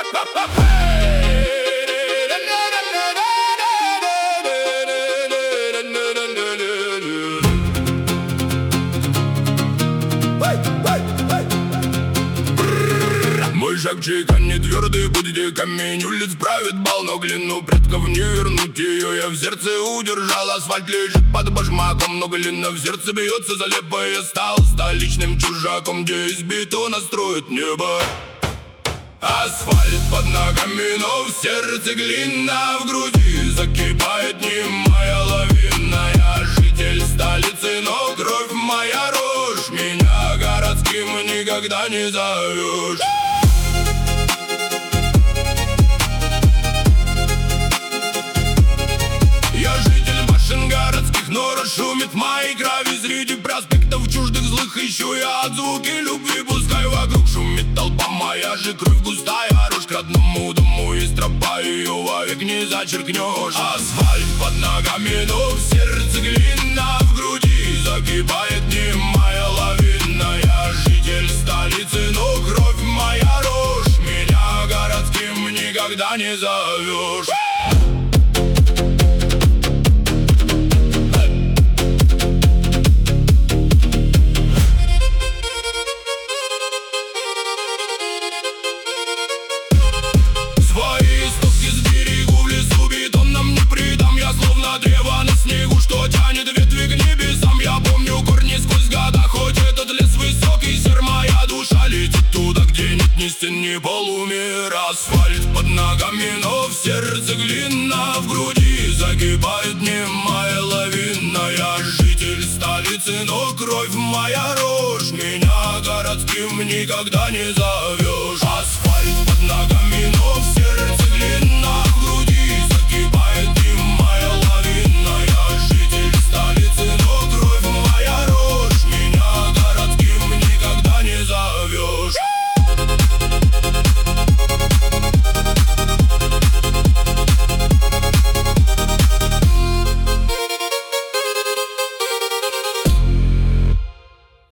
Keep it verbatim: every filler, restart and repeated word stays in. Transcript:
Мой шаг чеканит твердый путь, камень улиц правит бал, но глину предков не вернуть ее. Я в сердце удержал, асфальт лежит под башмаком, но глина в сердце бьется, залепо я стал столичным чужаком, где из бетона строят небо. Асфальт под ногами, но в сердце глина, в груди закипает немая лавина. Я житель столицы, но кровь моя рожь, меня городским никогда не зовешь. Я житель башен городских, но шумит в моей крови. Среди проспектов чуждых злых ищу я отзвуки любви. Пускай вокруг шумит толпа, моя же кровь густая. Рожь к родному дому, из тропа ее вовек не зачеркнешь. Асфальт под ногами, но в сердце глина, в груди закипает немая лавина. Я житель столицы, но кровь моя рожь, меня городским никогда не зовешь. Что тянет ветви к небесам, я помню корни сквозь года. Хоть этот лес высокий, сер, моя душа летит туда, где нет ни стен, ни полумер. Асфальт под ногами, но в сердце глина, в груди закипает немая лавина. Я житель столицы, но кровь моя рожь, меня городским никогда не зовешь. Асфальт под ногами, но в